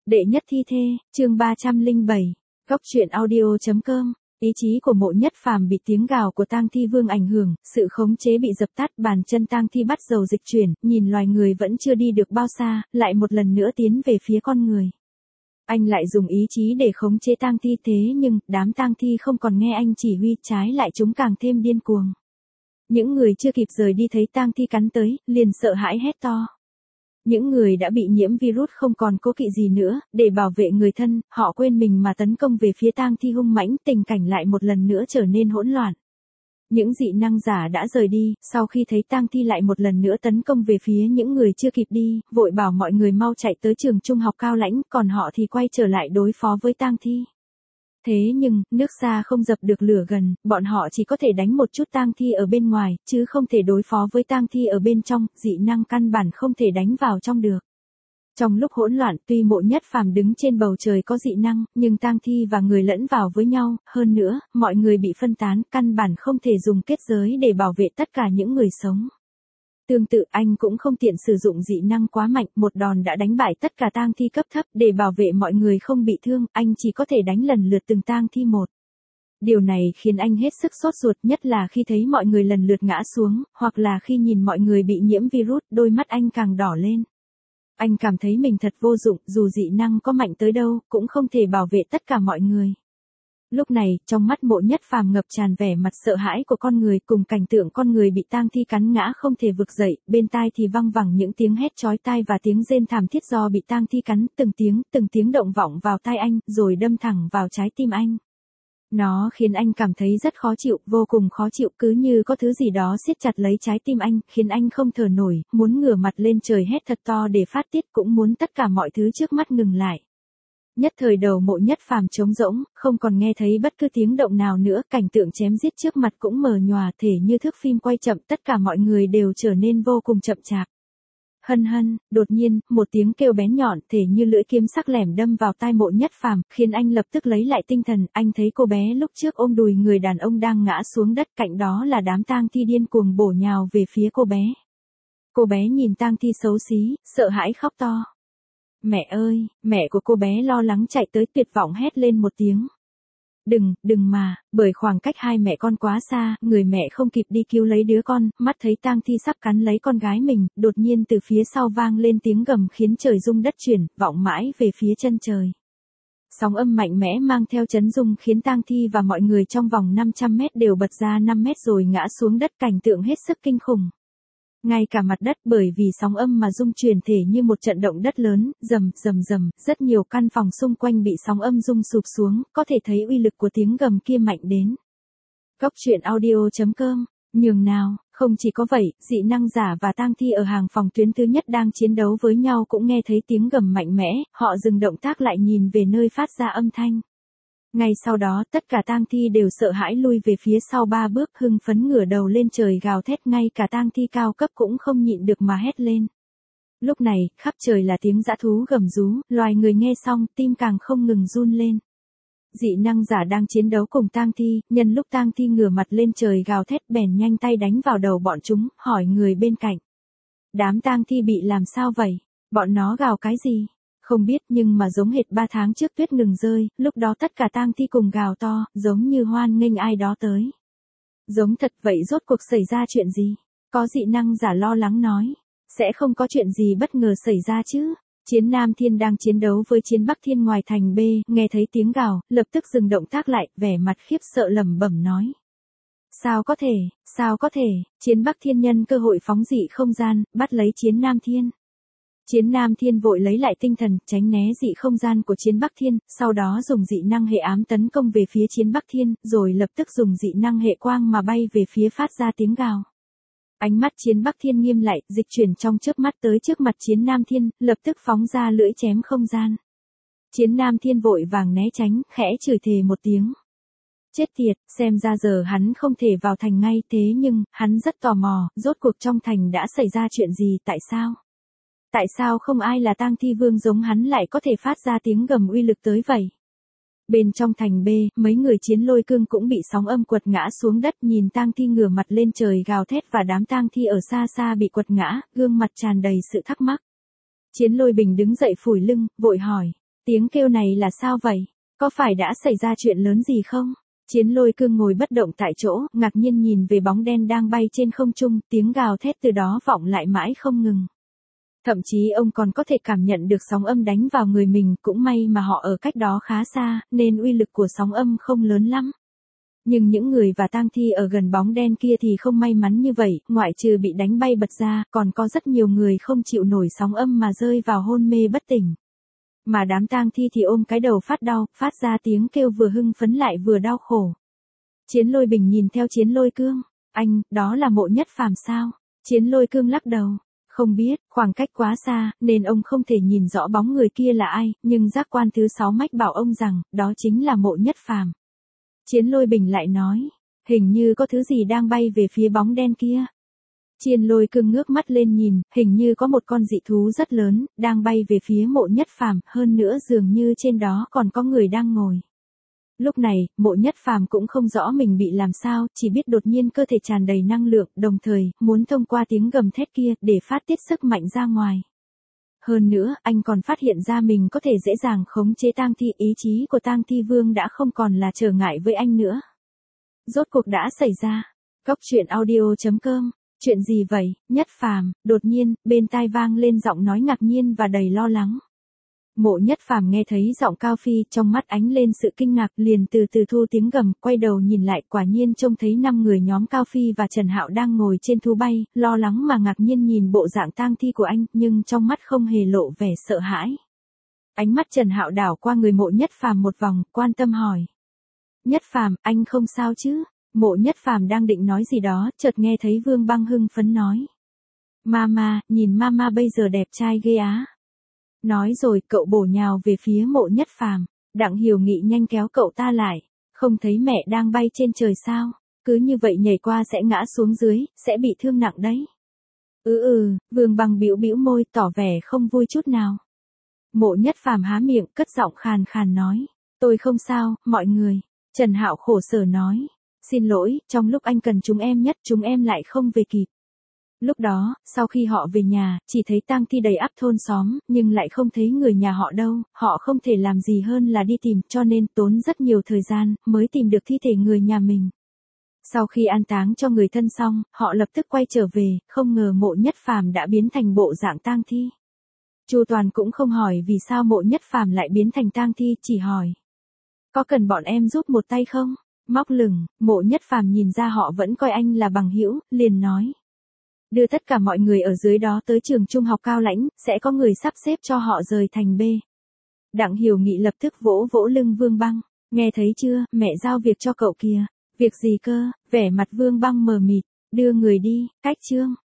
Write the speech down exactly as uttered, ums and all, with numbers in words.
Đệ nhất thi thê, chương ba trăm lẻ bảy, Góc truyện audio.com. Ý chí của Mộ Nhất Phàm bị tiếng gào của tang thi vương ảnh hưởng, sự khống chế bị dập tắt, bàn chân tang thi bắt đầu dịch chuyển, nhìn loài người vẫn chưa đi được bao xa, lại một lần nữa tiến về phía con người. Anh lại dùng ý chí để khống chế tang thi, thế nhưng đám tang thi không còn nghe anh chỉ huy, trái lại chúng càng thêm điên cuồng. Những người chưa kịp rời đi thấy tang thi cắn tới, liền sợ hãi hét to. Những người đã bị nhiễm virus không còn cố kỵ gì nữa, để bảo vệ người thân, họ quên mình mà tấn công về phía tang thi hung mãnh, tình cảnh lại một lần nữa trở nên hỗn loạn. Những dị năng giả đã rời đi, sau khi thấy tang thi lại một lần nữa tấn công về phía những người chưa kịp đi, vội bảo mọi người mau chạy tới trường trung học Cao Lãnh, còn họ thì quay trở lại đối phó với tang thi. Thế nhưng, nước xa không dập được lửa gần, bọn họ chỉ có thể đánh một chút tang thi ở bên ngoài, chứ không thể đối phó với tang thi ở bên trong, dị năng căn bản không thể đánh vào trong được. Trong lúc hỗn loạn, tuy Mộ Nhất Phàm đứng trên bầu trời có dị năng, nhưng tang thi và người lẫn vào với nhau, hơn nữa, mọi người bị phân tán, căn bản không thể dùng kết giới để bảo vệ tất cả những người sống. Tương tự anh cũng không tiện sử dụng dị năng quá mạnh, một đòn đã đánh bại tất cả tang thi cấp thấp, để bảo vệ mọi người không bị thương, anh chỉ có thể đánh lần lượt từng tang thi một. Điều này khiến anh hết sức sốt ruột, nhất là khi thấy mọi người lần lượt ngã xuống, hoặc là khi nhìn mọi người bị nhiễm virus, đôi mắt anh càng đỏ lên. Anh cảm thấy mình thật vô dụng, dù dị năng có mạnh tới đâu, cũng không thể bảo vệ tất cả mọi người. Lúc này, trong mắt Mộ Nhất Phàm ngập tràn vẻ mặt sợ hãi của con người, cùng cảnh tượng con người bị tang thi cắn ngã không thể vực dậy, bên tai thì văng vẳng những tiếng hét chói tai và tiếng rên thảm thiết do bị tang thi cắn, từng tiếng, từng tiếng động vọng vào tai anh, rồi đâm thẳng vào trái tim anh. Nó khiến anh cảm thấy rất khó chịu, vô cùng khó chịu, cứ như có thứ gì đó siết chặt lấy trái tim anh, khiến anh không thở nổi, muốn ngửa mặt lên trời hét thật to để phát tiết, cũng muốn tất cả mọi thứ trước mắt ngừng lại. Nhất thời đầu Mộ Nhất Phàm trống rỗng, không còn nghe thấy bất cứ tiếng động nào nữa, cảnh tượng chém giết trước mặt cũng mờ nhòa, thể như thước phim quay chậm, tất cả mọi người đều trở nên vô cùng chậm chạp. Hân hân, đột nhiên, một tiếng kêu bén nhọn, thể như lưỡi kiếm sắc lẻm đâm vào tai Mộ Nhất Phàm, khiến anh lập tức lấy lại tinh thần, anh thấy cô bé lúc trước ôm đùi người đàn ông đang ngã xuống đất, cạnh đó là đám tang thi điên cuồng bổ nhào về phía cô bé. Cô bé nhìn tang thi xấu xí, sợ hãi khóc to. Mẹ ơi, mẹ của cô bé lo lắng chạy tới, tuyệt vọng hét lên một tiếng. Đừng, đừng mà, bởi khoảng cách hai mẹ con quá xa, người mẹ không kịp đi cứu lấy đứa con, mắt thấy tang thi sắp cắn lấy con gái mình, đột nhiên từ phía sau vang lên tiếng gầm khiến trời rung đất chuyển, vọng mãi về phía chân trời. Sóng âm mạnh mẽ mang theo chấn rung khiến tang thi và mọi người trong vòng năm trăm mét đều bật ra năm mét rồi ngã xuống đất, cảnh tượng hết sức kinh khủng. Ngay cả mặt đất bởi vì sóng âm mà rung chuyển thể như một trận động đất lớn, rầm rầm rầm, rất nhiều căn phòng xung quanh bị sóng âm rung sụp xuống, có thể thấy uy lực của tiếng gầm kia mạnh đến. Góc truyện audio.com, nhường nào, không chỉ có vậy, dị năng giả và tang thi ở hàng phòng tuyến thứ nhất đang chiến đấu với nhau cũng nghe thấy tiếng gầm mạnh mẽ, họ dừng động tác lại nhìn về nơi phát ra âm thanh. Ngay sau đó, tất cả tang thi đều sợ hãi lui về phía sau ba bước, hưng phấn ngửa đầu lên trời gào thét, ngay cả tang thi cao cấp cũng không nhịn được mà hét lên. Lúc này, khắp trời là tiếng dã thú gầm rú, loài người nghe xong, tim càng không ngừng run lên. Dị năng giả đang chiến đấu cùng tang thi, nhân lúc tang thi ngửa mặt lên trời gào thét, bèn nhanh tay đánh vào đầu bọn chúng, hỏi người bên cạnh. Đám tang thi bị làm sao vậy? Bọn nó gào cái gì? Không biết, nhưng mà giống hệt ba tháng trước tuyết ngừng rơi, lúc đó tất cả tang thi cùng gào to, giống như hoan nghênh ai đó tới. Giống thật vậy, rốt cuộc xảy ra chuyện gì? Có dị năng giả lo lắng nói. Sẽ không có chuyện gì bất ngờ xảy ra chứ? Chiến Nam Thiên đang chiến đấu với Chiến Bắc Thiên ngoài thành B, nghe thấy tiếng gào, lập tức dừng động tác lại, vẻ mặt khiếp sợ lẩm bẩm nói. Sao có thể, sao có thể, Chiến Bắc Thiên nhân cơ hội phóng dị không gian, bắt lấy Chiến Nam Thiên. Chiến Nam Thiên vội lấy lại tinh thần, tránh né dị không gian của Chiến Bắc Thiên, sau đó dùng dị năng hệ ám tấn công về phía Chiến Bắc Thiên, rồi lập tức dùng dị năng hệ quang mà bay về phía phát ra tiếng gào. Ánh mắt Chiến Bắc Thiên nghiêm lại, dịch chuyển trong chớp mắt tới trước mặt Chiến Nam Thiên, lập tức phóng ra lưỡi chém không gian. Chiến Nam Thiên vội vàng né tránh, khẽ chửi thề một tiếng. Chết tiệt, xem ra giờ hắn không thể vào thành ngay, thế nhưng, hắn rất tò mò, rốt cuộc trong thành đã xảy ra chuyện gì, tại sao? Tại sao không ai là tang thi vương giống hắn lại có thể phát ra tiếng gầm uy lực tới vậy? Bên trong thành B, mấy người Chiến Lôi Cương cũng bị sóng âm quật ngã xuống đất, nhìn tang thi ngửa mặt lên trời gào thét và đám tang thi ở xa xa bị quật ngã, gương mặt tràn đầy sự thắc mắc. Chiến Lôi Bình đứng dậy phủi lưng, vội hỏi, Tiếng kêu này là sao vậy? Có phải đã xảy ra chuyện lớn gì không? Chiến Lôi Cương ngồi bất động tại chỗ, ngạc nhiên nhìn về bóng đen đang bay trên không trung, tiếng gào thét từ đó vọng lại mãi không ngừng. Thậm chí ông còn có thể cảm nhận được sóng âm đánh vào người mình, cũng may mà họ ở cách đó khá xa, nên uy lực của sóng âm không lớn lắm. Nhưng những người và tang thi ở gần bóng đen kia thì không may mắn như vậy, ngoại trừ bị đánh bay bật ra, còn có rất nhiều người không chịu nổi sóng âm mà rơi vào hôn mê bất tỉnh. Mà đám tang thi thì ôm cái đầu phát đau, phát ra tiếng kêu vừa hưng phấn lại vừa đau khổ. Chiến Lôi Bình nhìn theo Chiến Lôi Cương, anh, đó là Mộ Nhất Phàm sao? Chiến Lôi Cương lắc đầu. Không biết, khoảng cách quá xa, nên ông không thể nhìn rõ bóng người kia là ai, nhưng giác quan thứ sáu mách bảo ông rằng, đó chính là Mộ Nhất Phàm. Chiến Lôi Bình lại nói, hình như có thứ gì đang bay về phía bóng đen kia. Chiến Lôi Cương ngước mắt lên nhìn, hình như có một con dị thú rất lớn, đang bay về phía Mộ Nhất Phàm, hơn nữa dường như trên đó còn có người đang ngồi. Lúc này, Mộ Nhất Phàm cũng không rõ mình bị làm sao, chỉ biết đột nhiên cơ thể tràn đầy năng lượng, đồng thời, muốn thông qua tiếng gầm thét kia, để phát tiết sức mạnh ra ngoài. Hơn nữa, anh còn phát hiện ra mình có thể dễ dàng khống chế tang thi, ý chí của tang thi vương đã không còn là trở ngại với anh nữa. Rốt cuộc đã xảy ra. Cốc truyện audio chấm com. Chuyện gì vậy, Nhất Phàm? Đột nhiên, bên tai vang lên giọng nói ngạc nhiên và đầy lo lắng. Mộ Nhất Phàm nghe thấy giọng Cao Phi, trong mắt ánh lên sự kinh ngạc, liền từ từ thu tiếng gầm, quay đầu nhìn lại, quả nhiên trông thấy năm người nhóm Cao Phi và Trần Hạo đang ngồi trên thú bay, lo lắng mà ngạc nhiên nhìn bộ dạng tang thi của anh, nhưng trong mắt không hề lộ vẻ sợ hãi. Ánh mắt Trần Hạo đảo qua người Mộ Nhất Phàm một vòng, quan tâm hỏi: "Nhất Phàm, anh không sao chứ?" Mộ Nhất Phàm đang định nói gì đó, chợt nghe thấy Vương Băng hưng phấn nói: "Mama, nhìn mama bây giờ đẹp trai ghê á." Nói rồi, cậu bổ nhào về phía Mộ Nhất Phàm. Đặng Hiểu Nghị nhanh kéo cậu ta lại. Không thấy mẹ đang bay trên trời sao? Cứ như vậy nhảy qua sẽ ngã xuống dưới, sẽ bị thương nặng đấy. Ừ ừ, Vương Băng bĩu bĩu môi, tỏ vẻ không vui chút nào. Mộ Nhất Phàm há miệng, cất giọng khàn khàn nói: "Tôi không sao, mọi người." Trần Hạo khổ sở nói: "Xin lỗi, trong lúc anh cần chúng em nhất, chúng em lại không về kịp." Lúc đó, sau khi họ về nhà, chỉ thấy tang thi đầy ắp thôn xóm, nhưng lại không thấy người nhà họ đâu, họ không thể làm gì hơn là đi tìm, cho nên tốn rất nhiều thời gian, mới tìm được thi thể người nhà mình. Sau khi an táng cho người thân xong, họ lập tức quay trở về, không ngờ Mộ Nhất Phàm đã biến thành bộ dạng tang thi. Chu Toàn cũng không hỏi vì sao Mộ Nhất Phàm lại biến thành tang thi, chỉ hỏi: "Có cần bọn em giúp một tay không?" Móc lửng, Mộ Nhất Phàm nhìn ra họ vẫn coi anh là bằng hữu, liền nói: "Đưa tất cả mọi người ở dưới đó tới trường trung học Cao Lãnh, sẽ có người sắp xếp cho họ rời thành B." Đặng Hiểu Nghị lập tức vỗ vỗ lưng Vương Băng: "Nghe thấy chưa, mẹ giao việc cho cậu kìa." "Việc gì cơ?" Vẻ mặt Vương Băng mờ mịt. "Đưa người đi, cách chương."